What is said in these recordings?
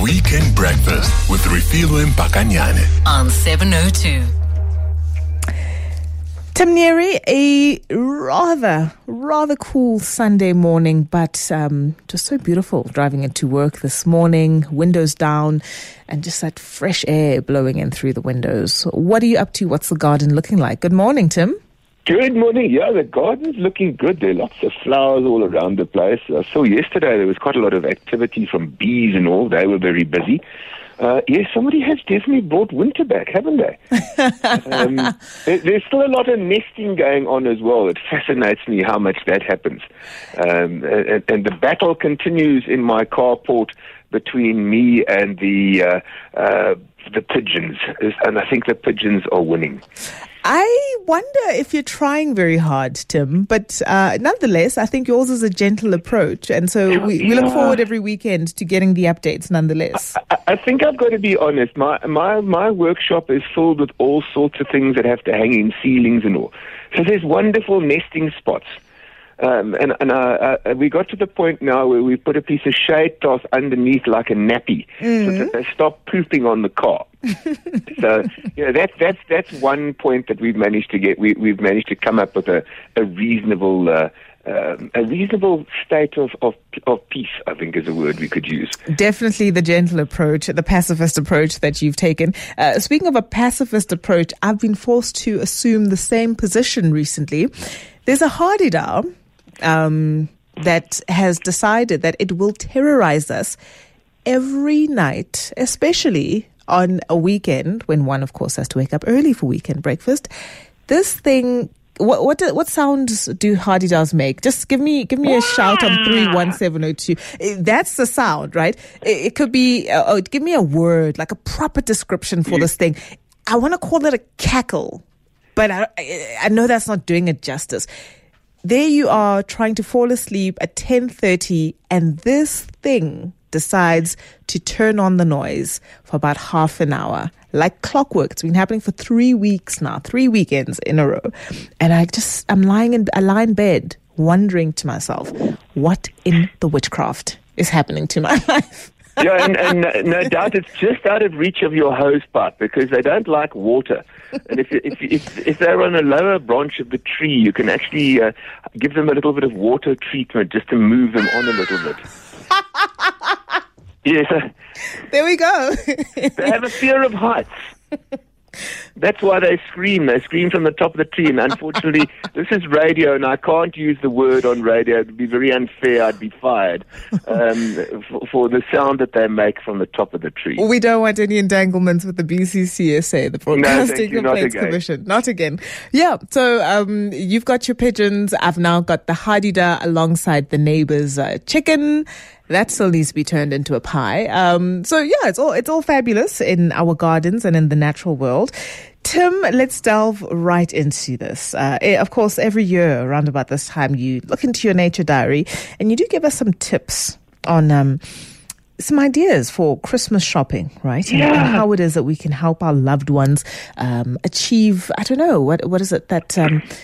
Weekend Breakfast with Refilwe Mpakanyane on 702. Tim Neary, a rather cool Sunday morning, but just so beautiful driving into work this morning, windows down, and just that fresh air blowing in through the windows. What are you up to? What's the garden looking like? Good morning, Tim. Good morning. Yeah, the garden's looking good. There are lots of flowers all around the place. I saw yesterday there was quite a lot of activity from bees and all. They were very busy. Yes, somebody has definitely brought winter back, haven't they? There's still a lot of nesting going on as well. It fascinates me how much that happens. And the battle continues in my carport between me and the pigeons. And I think the pigeons are winning. I wonder if you're trying very hard, Tim, but nonetheless, I think yours is a gentle approach. And so we look forward every weekend to getting the updates nonetheless. I think I've got to be honest. My workshop is filled with all sorts of things that have to hang in ceilings and all. So there's wonderful nesting spots. We got to the point now where we put a piece of shade cloth underneath like a nappy so that they stop pooping on the car. So that's one point that we've managed to get. We've managed to come up with a reasonable state of peace, I think is a word we could use. Definitely the gentle approach, the pacifist approach that you've taken. Speaking of a pacifist approach, I've been forced to assume the same position recently. There's a Hadida that has decided that it will terrorize us every night, especially on a weekend when one, of course, has to wake up early for weekend breakfast. This thing, what sounds do Hadidas make? Just give me a shout on 31702. That's the sound, right? It could be. Give me a word, like a proper description for this thing. I want to call it a cackle, but I know that's not doing it justice. There you are trying to fall asleep at 10:30, and this thing decides to turn on the noise for about half an hour. Like clockwork. It's been happening for 3 weeks now, 3 weekends in a row. And I lie in bed wondering to myself, what in the witchcraft is happening to my life? Yeah, and no doubt it's just out of reach of your hose pipe because they don't like water. And if they're on a lower branch of the tree, you can actually give them a little bit of water treatment just to move them on a little bit. Yes. There we go. They have a fear of heights. That's why they scream. They scream from the top of the tree. And unfortunately, this is radio, and I can't use the word on radio. It would be very unfair. I'd be fired for the sound that they make from the top of the tree. We don't want any entanglements with the BCCSA, the Broadcasting Complaints Commission. Not again. Yeah, so you've got your pigeons. I've now got the Hadida alongside the neighbor's chicken. That still needs to be turned into a pie. So yeah, it's all fabulous in our gardens and in the natural world. Tim, let's delve right into this. Of course, every year around about this time, you look into your nature diary and you do give us some tips on some ideas for Christmas shopping, right? Yeah. And how it is that we can help our loved ones achieve, I don't know, what is it that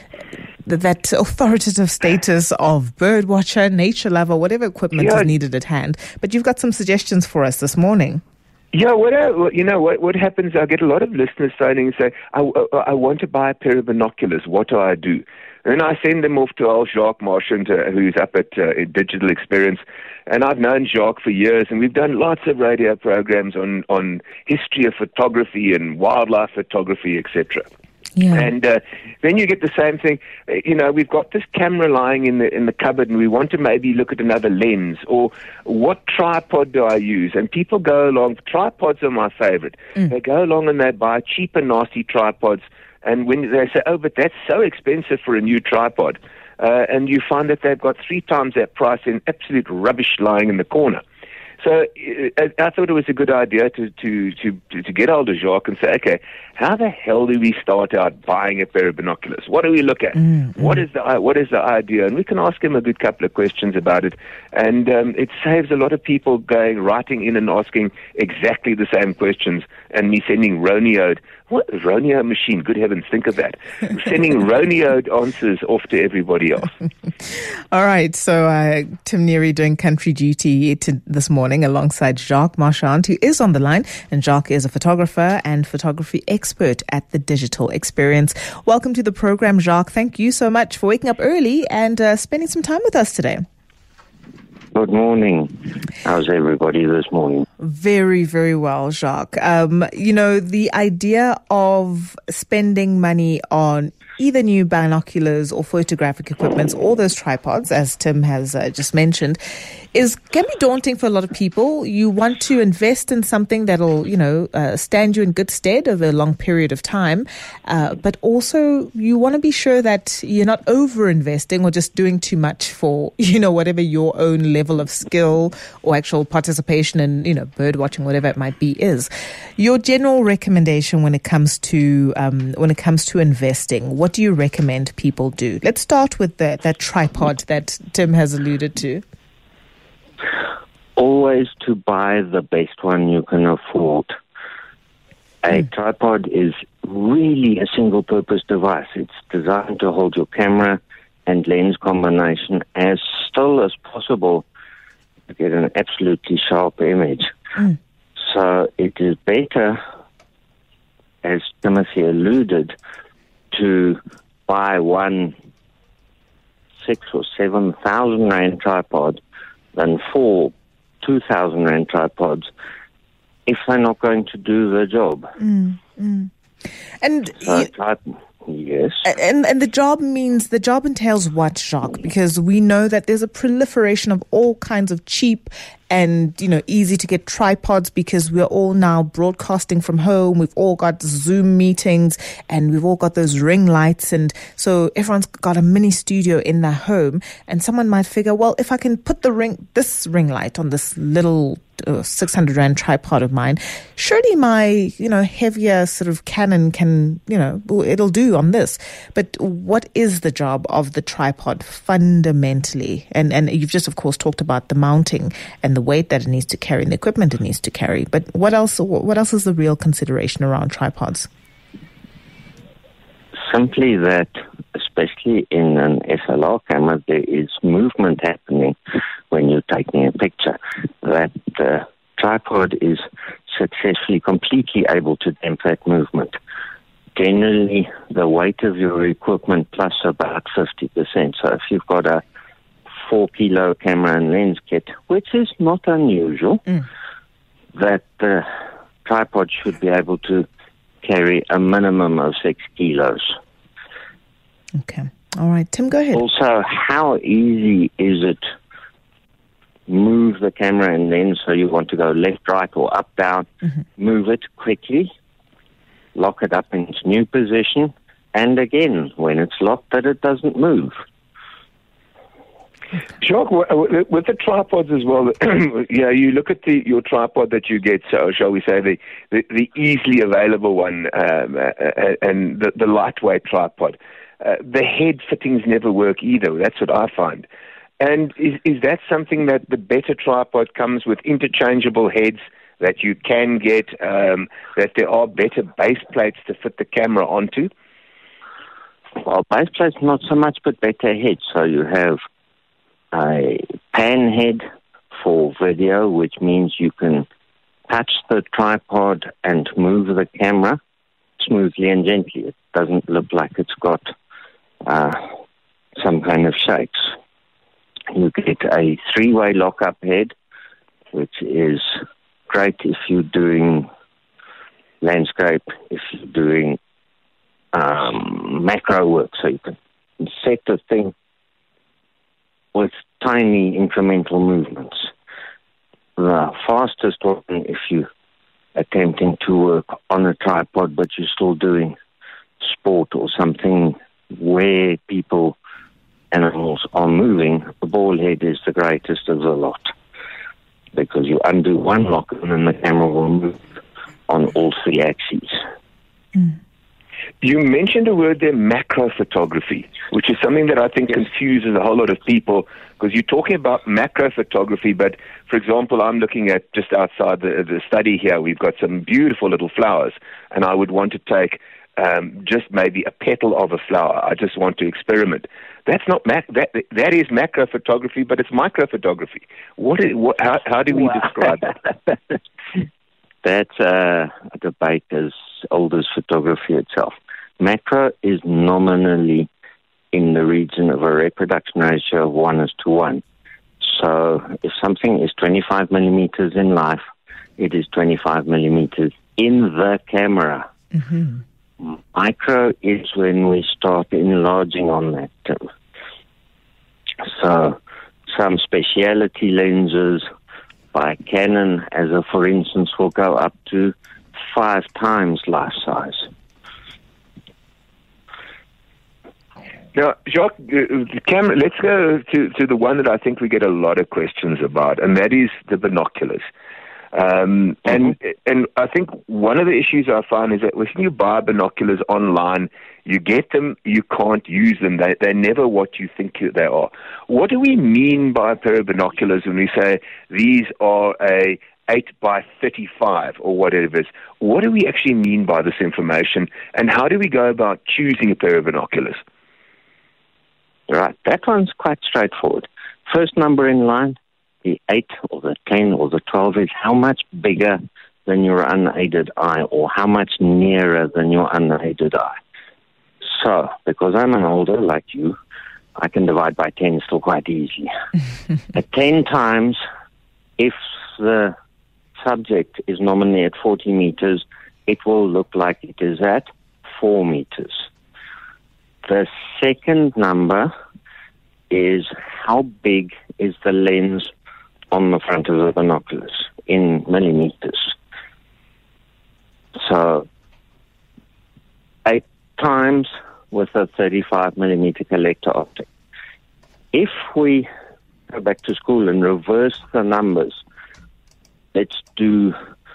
authoritative status of bird watcher, nature lover, whatever equipment is needed at hand. But you've got some suggestions for us this morning. Yeah, what happens, I get a lot of listeners phoning and say, I want to buy a pair of binoculars. What do I do? And I send them off to old Jacques Marchand, who's up at Digital Experience. And I've known Jacques for years, and we've done lots of radio programs on history of photography and wildlife photography, etc. Yeah. And then you get the same thing. We've got this camera lying in the cupboard, and we want to maybe look at another lens, or what tripod do I use? And people go along. Tripods are my favorite. They go along and they buy cheap and nasty tripods, and when they say, "Oh, but that's so expensive for a new tripod," and you find that they've got 3 times that price in absolute rubbish lying in the corner. So I thought it was a good idea to get hold of Jacques and say, okay, how the hell do we start out buying a pair of binoculars? What do we look at? What is the idea? And we can ask him a good couple of questions about it. And it saves a lot of people writing in and asking exactly the same questions, and me sending Roneo'd What? Roneo machine, good heavens, think of that. Sending Roneo answers off to everybody else. All right, so Tim Neary doing country duty this morning alongside Jacques Marchand, who is on the line. And Jacques is a photographer and photography expert at the Digital Experience. Welcome to the program, Jacques. Thank you so much for waking up early and spending some time with us today. Good morning. How's everybody this morning? Very, very well, Jacques. The idea of spending money on either new binoculars or photographic equipment, all those tripods, as Tim has just mentioned, can be daunting for a lot of people. You want to invest in something that'll, stand you in good stead over a long period of time. But also you want to be sure that you're not over-investing or just doing too much for, whatever your own level of skill or actual participation in, bird watching, whatever it might be, is. Your general recommendation when it comes to investing, what do you recommend people do? Let's start with that tripod that Tim has alluded to. Always to buy the best one you can afford. A tripod is really a single-purpose device. It's designed to hold your camera and lens combination as still as possible to get an absolutely sharp image. So it is better, as Timothy alluded, to buy one 6,000 or 7,000 rand tripod than 4 2,000 rand tripods if they're not going to do the job. And yes. And the job entails what, Jacques? Because we know that there's a proliferation of all kinds of cheap and, easy to get tripods because we're all now broadcasting from home. We've all got Zoom meetings and we've all got those ring lights. And so everyone's got a mini studio in their home. And someone might figure, well, if I can put this ring light on this little 600 rand tripod of mine, surely my, heavier sort of Canon can, it'll do on this. But what is the job of the tripod fundamentally? And you've just, of course, talked about the mounting and the weight that it needs to carry and the equipment it needs to carry. But what else is the real consideration around tripods? Simply that, especially in an SLR camera, there is movement happening when you're taking a picture. That the tripod is successfully, completely able to damp that movement. Generally, the weight of your equipment plus about 50%. So if you've got a 4-kilo camera and lens kit, which is not unusual, that the tripod should be able to carry a minimum of 6 kilos. Okay. All right. Tim, go ahead. Also, how easy is it move the camera and lens so you want to go left, right, or up, down, move it quickly, lock it up in its new position, and again, when it's locked, that it doesn't move. Jacques, with the tripods as well, you look at your tripod that you get, so shall we say the easily available one and the lightweight tripod. The head fittings never work either. That's what I find. And is that something that the better tripod comes with interchangeable heads that you can get, that there are better base plates to fit the camera onto? Well, base plates not so much, but better heads. So you have a pan head for video, which means you can touch the tripod and move the camera smoothly and gently. It doesn't look like it's got some kind of shakes. You get a 3-way lock-up head, which is great if you're doing landscape, if you're doing macro work, so you can set the thing with tiny incremental movements. The fastest one, if you're attempting to work on a tripod, but you're still doing sport or something where animals are moving, the ball head is the greatest of the lot, because you undo one lock and then the camera will move on all 3 axes. You mentioned a word there, macro photography, which is something that I think confuses a whole lot of people, because you're talking about macro photography, but, for example, I'm looking at just outside the study here, we've got some beautiful little flowers, and I would want to take just maybe a petal of a flower. I just want to experiment. That's not that is macro photography, but it's micro photography. How do we describe that? That's a debate as old as photography itself. Macro is nominally in the region of a reproduction ratio of 1:1. So if something is 25 millimeters in life, it is 25 millimeters in the camera. Mm-hmm. Micro is when we start enlarging on that. So some specialty lenses by Canon, for instance, will go up to 5 times life size. Now, Jacques, the camera, let's go to the one that I think we get a lot of questions about, and that is the binoculars. And I think one of the issues I find is that when you buy binoculars online, you get them, you can't use them. They're never what you think they are. What do we mean by a pair of binoculars when we say these are a 8x35 or whatever it is? What do we actually mean by this information, and how do we go about choosing a pair of binoculars? Right, that one's quite straightforward. First number in line, the 8 or the 10 or the 12 is how much bigger than your unaided eye, or how much nearer than your unaided eye. So, because I'm an older like you, I can divide by 10 still quite easily. At 10 times, if the subject is nominally at 40 meters, it will look like it is at 4 meters. The second number is how big is the lens on the front of the binoculars in millimeters. So 8 times with a 35 millimeter collector optic. If we go back to school and reverse the numbers, let's do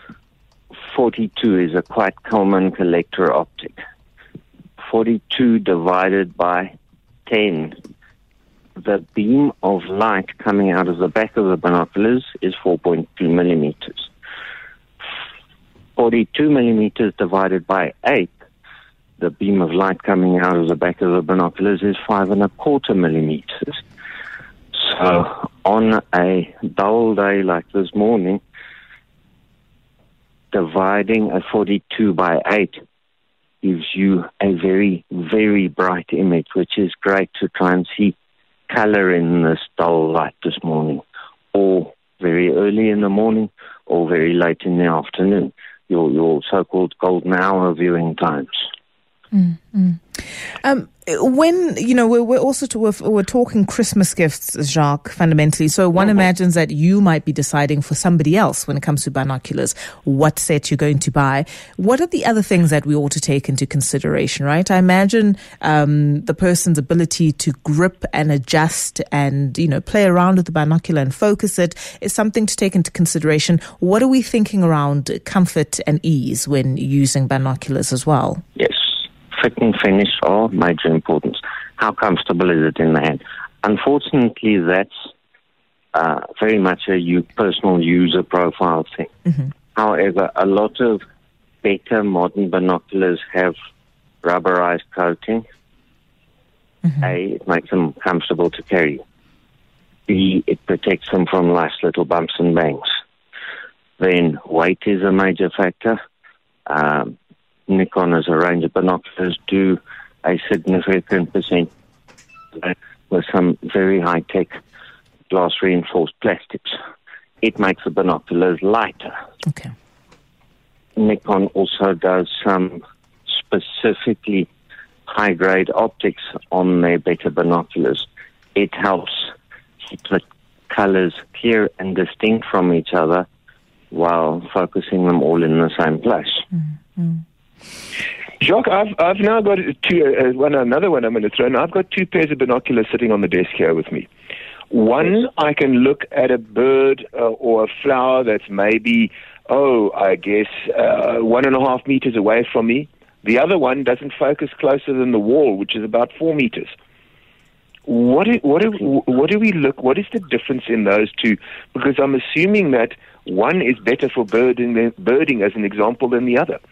42 is a quite common collector optic. 42 divided by 10. The beam of light coming out of the back of the binoculars is 4.2 millimeters. 42 millimeters divided by 8, the beam of light coming out of the back of the binoculars is 5.25 millimeters. So on a dull day like this morning, dividing a 42 by 8 gives you a very, very bright image, which is great to try and see color in this dull light this morning, or very early in the morning, or very late in the afternoon, your so-called golden hour viewing times. Mm-hmm. When, we're also we're talking Christmas gifts, Jacques, fundamentally. So one imagines that you might be deciding for somebody else when it comes to binoculars, what set you're going to buy. What are the other things that we ought to take into consideration, right? I imagine the person's ability to grip and adjust and, play around with the binocular and focus it is something to take into consideration. What are we thinking around comfort and ease when using binoculars as well? Yes. Fit and finish are major importance. How comfortable is it in the hand? Unfortunately, that's very much a personal user profile thing. Mm-hmm. However, a lot of better modern binoculars have rubberized coating. Mm-hmm. A, it makes them comfortable to carry. B, it protects them from nice little bumps and bangs. Then weight is a major factor. Nikon as a range of binoculars do a significant percent with some very high-tech glass-reinforced plastics. It makes the binoculars lighter. Okay. Nikon also does some specifically high-grade optics on their better binoculars. It helps keep the colors clear and distinct from each other while focusing them all in the same place. Mm-hmm. Jacques, I've now got another one I'm going to throw in. I've got 2 pairs of binoculars sitting on the desk here with me. One, I can look at a bird or a flower that's maybe, 1.5 meters away from me. The other one doesn't focus closer than the wall, which is about 4 meters. What is the difference in those two? Because I'm assuming that one is better for birding as an example than the other.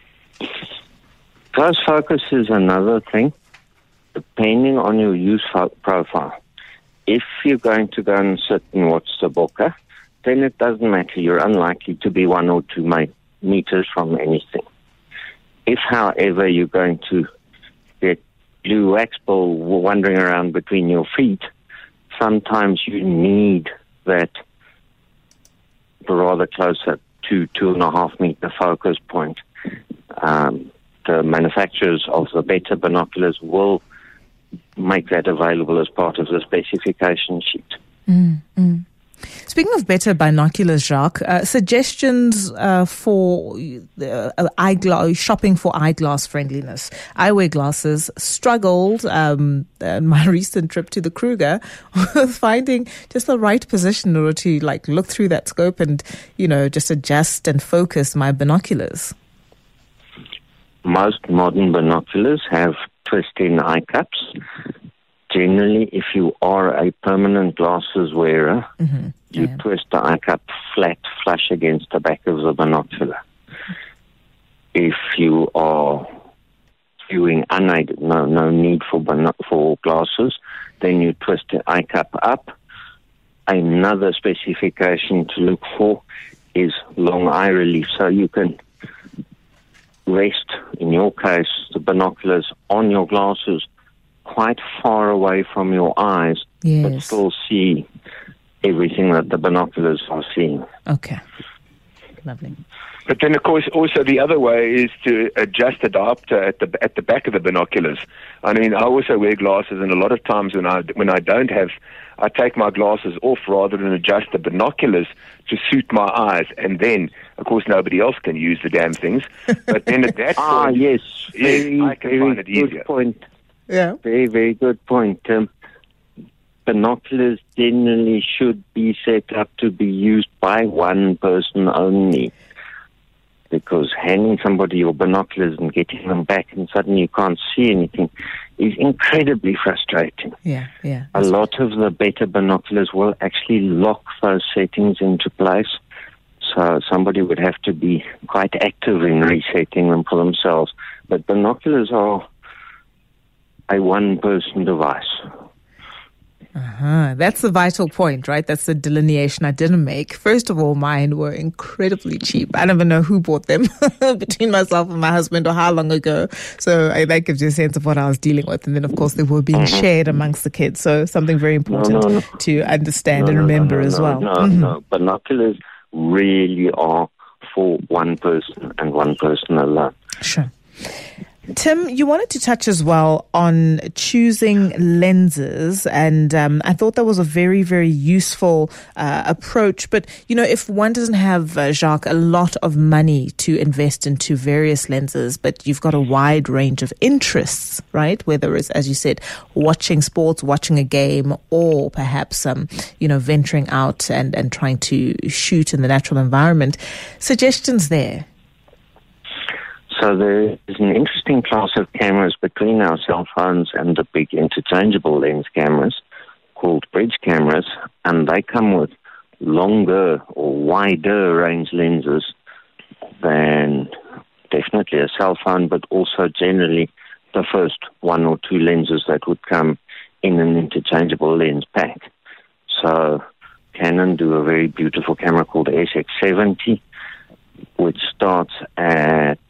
Close focus is another thing, depending on your use profile. If you're going to go and sit and watch the Bokke, then it doesn't matter. You're unlikely to be 1 or 2 meters from anything. If, however, you're going to get blue waxbill wandering around between your feet, sometimes you need that rather closer to 2.5 meter focus point. The manufacturers of the better binoculars will make that available as part of the specification sheet. Speaking of better binoculars, Jacques, suggestions for shopping for eyeglass friendliness. I wear glasses, struggled on my recent trip to the Kruger with finding just the right position in order to look through that scope and, just adjust and focus my binoculars. Most modern binoculars have twist-in eye cups. Generally, if you are a permanent glasses wearer, you twist the eye cup flat, flush against the back of the binocular. If you are viewing unaided, no need for glasses, then you twist the eye cup up. Another specification to look for is long eye relief, so you can rest, in your case, the binoculars on your glasses quite far away from your eyes, but still see everything that the binoculars are seeing. Okay. Lovely. But then, of course, also the other way is to adjust the diopter at the back of the binoculars. I mean, I also wear glasses, and a lot of times when I don't have, I take my glasses off rather than adjust the binoculars to suit my eyes, and then, of course, nobody else can use the damn things. But then at that point, yes, I can find it good easier. Point. Yeah. Very, very good point. Binoculars generally should be set up to be used by one person only, because handing somebody your binoculars and getting them back and suddenly you can't see anything is incredibly frustrating. Yeah. A lot of the better binoculars will actually lock those settings into place, so somebody would have to be quite active in resetting them for themselves. But binoculars are a one-person device. That's the vital point, right? That's the delineation I didn't make. First of all, mine were incredibly cheap. I never know who bought them between myself and my husband or how long ago. So that gives you a sense of what I was dealing with. And then, of course, they were being shared amongst the kids. So something very important to understand and remember as well. No. Binoculars really are for one person and one person alone. Sure. Tim, you wanted to touch as well on choosing lenses, and I thought that was a very, very useful approach. But, if one doesn't have, Jacques, a lot of money to invest into various lenses, but you've got a wide range of interests, right? Whether it's, as you said, watching sports, watching a game, or perhaps, venturing out and trying to shoot in the natural environment. Suggestions there? So there is an interesting class of cameras between our cell phones and the big interchangeable lens cameras called bridge cameras, and they come with longer or wider range lenses than definitely a cell phone, but also generally the first 1 or 2 lenses that would come in an interchangeable lens pack. So Canon do a very beautiful camera called the SX70, which starts at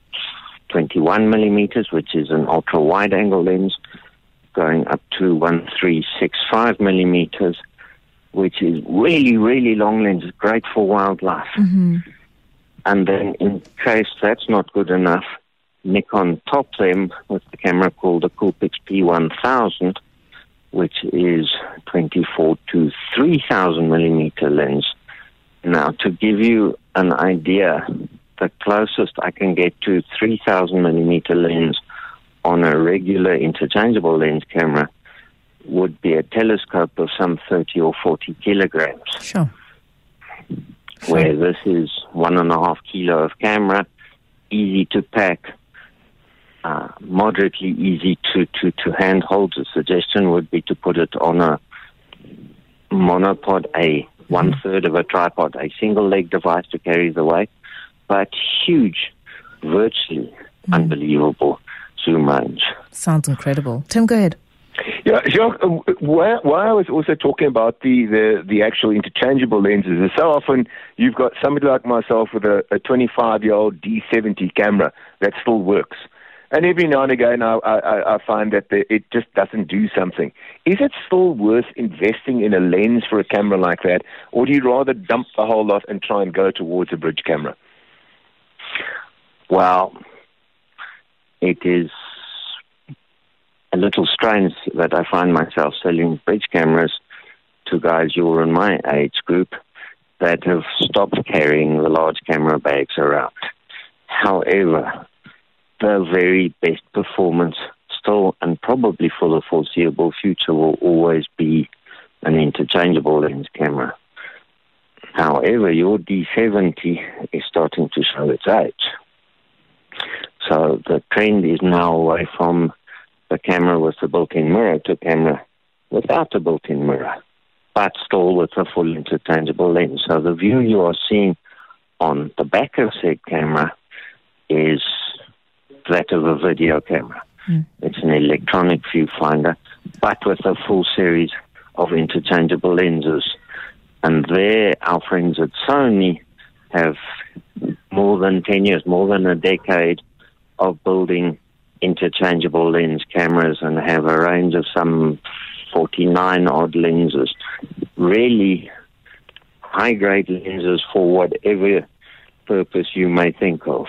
21 millimeters, which is an ultra wide angle lens, going up to 1365 millimeters, which is really, really long lens, great for wildlife. And then in case that's not good enough, Nikon topped them with the camera called the Coolpix P1000, which is 24 to 3000 millimeter lens. Now, to give you an idea, the closest I can get to 3000 millimeter lens on a regular interchangeable lens camera would be a telescope of some 30 or 40 kilograms. Sure. Where this is 1.5 kilo of camera, easy to pack, moderately easy to handhold. The suggestion would be to put it on a monopod, a one-third of a tripod, a single-leg device to carry the weight, but huge, virtually unbelievable zoom range. Sounds incredible. Tim, go ahead. Yeah, Jacques, why I was also talking about the actual interchangeable lenses is so often you've got somebody like myself with a 25-year-old D70 camera that still works. And every now and again I find that it just doesn't do something. Is it still worth investing in a lens for a camera like that, or do you rather dump the whole lot and try and go towards a bridge camera? Well, it is a little strange that I find myself selling bridge cameras to guys you're in my age group that have stopped carrying the large camera bags around. However, the very best performance still and probably for the foreseeable future will always be an interchangeable lens camera. However, your D70 is starting to show its age. So the trend is now away from the camera with the built-in mirror to camera without a built-in mirror, but still with a full interchangeable lens. So the view you are seeing on the back of said camera is that of a video camera. It's an electronic viewfinder, but with a full series of interchangeable lenses. And there, our friends at Sony have more than 10 years, more than a decade of building interchangeable lens cameras and have a range of some 49 odd lenses. Really high-grade lenses for whatever purpose you may think of.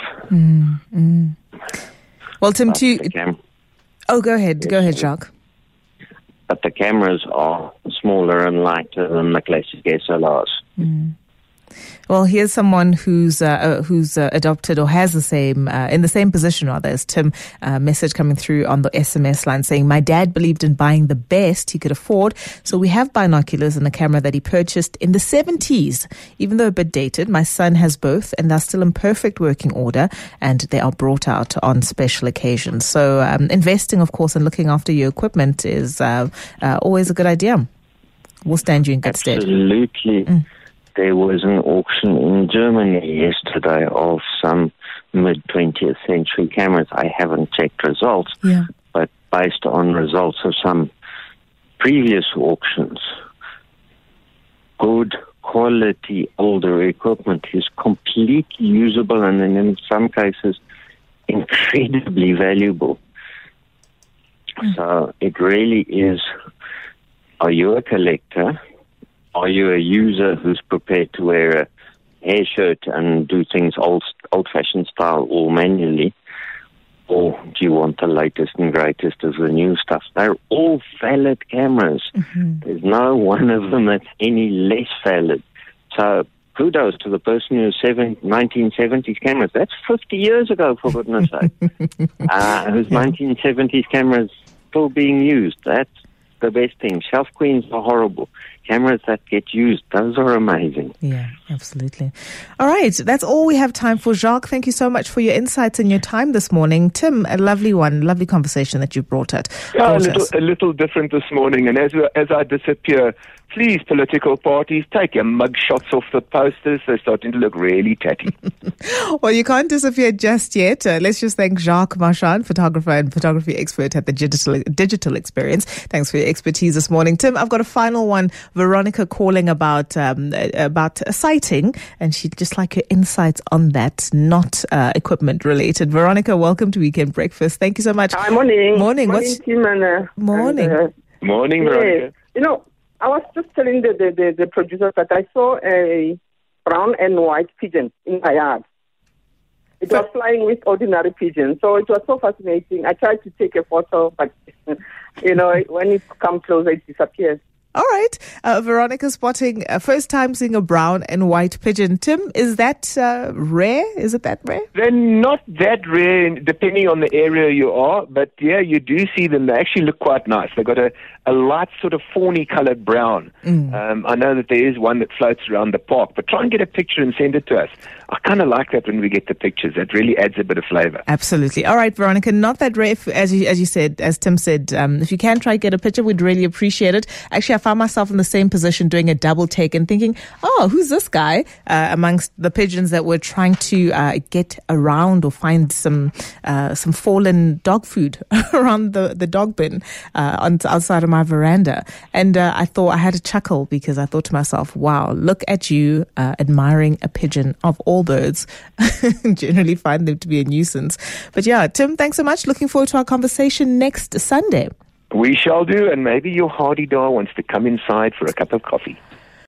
Well, Tim, go ahead. Go ahead, Jacques. But the cameras are smaller and lighter than the classic SLRs. Well, here's someone who's adopted or has the same, in the same position rather as Tim, message coming through on the SMS line saying, my dad believed in buying the best he could afford, so we have binoculars and a camera that he purchased in the 70s. Even though a bit dated, my son has both and they're still in perfect working order and they are brought out on special occasions. So investing, of course, and looking after your equipment is always a good idea. Will stand you in good stead. Absolutely. There was an auction in Germany yesterday of some mid-20th century cameras. I haven't checked results, but based on results of some previous auctions, good quality older equipment is completely usable and in some cases incredibly valuable. So it really is, are you a collector? Are you a user who's prepared to wear a hair shirt and do things old-fashioned style or manually? Or do you want the latest and greatest of the new stuff? They're all valid cameras. There's no one of them that's any less valid. So kudos to the person who's 1970s cameras. That's 50 years ago, for goodness sake. Whose 1970s cameras still being used. That's the best thing. Shelf queens are horrible. Cameras that get used, those are amazing. Yeah, absolutely. All right, that's all we have time for. Jacques, thank you so much for your insights and your time this morning. Tim, a lovely conversation that you brought us. Yeah, a little different this morning. And as I disappear, please, political parties, take your mug shots off the posters. They're starting to look really tatty. Well, you can't disappear just yet. Let's just thank Jacques Marchand, photographer and photography expert at the Digital Experience. Thanks for your expertise this morning. Tim, I've got a final one. Veronica calling about a sighting, and she'd just like your insights on that, not equipment related. Veronica, welcome to Weekend Breakfast. Thank you so much. Hi, morning. Morning. Team Morning. Morning, Veronica. I was just telling the producers that I saw a brown and white pigeon in my yard. It was flying with ordinary pigeons, so it was so fascinating. I tried to take a photo, but when it comes closer, it disappears. All right. Veronica spotting first time seeing a brown and white pigeon. Tim, is that rare? Is it that rare? They're not that rare, depending on the area you are, but yeah, you do see them. They actually look quite nice. They've got a light sort of fawny coloured brown. I know that there is one that floats around the park, but try and get a picture and send it to us. I kind of like that when we get the pictures. That really adds a bit of flavour. Absolutely. All right, Veronica, not that rare, as you said, as Tim said, if you can try get a picture, we'd really appreciate it. Actually, I found myself in the same position doing a double take and thinking, oh, who's this guy? Amongst the pigeons that were trying to get around or find some fallen dog food around the dog bin outside of my veranda. And I thought I had a chuckle because I thought to myself, wow, look at you admiring a pigeon. Of all birds, generally find them to be a nuisance. But yeah, Tim, thanks so much. Looking forward to our conversation next Sunday. We shall do, and maybe your hardy-dar wants to come inside for a cup of coffee.